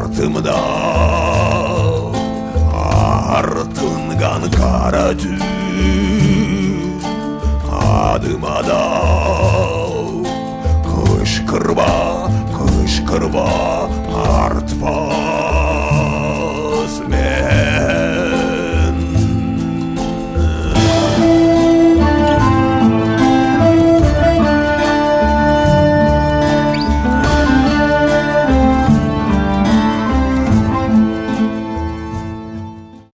Артымда артынған қара түн, адыма да кышкырба артпа.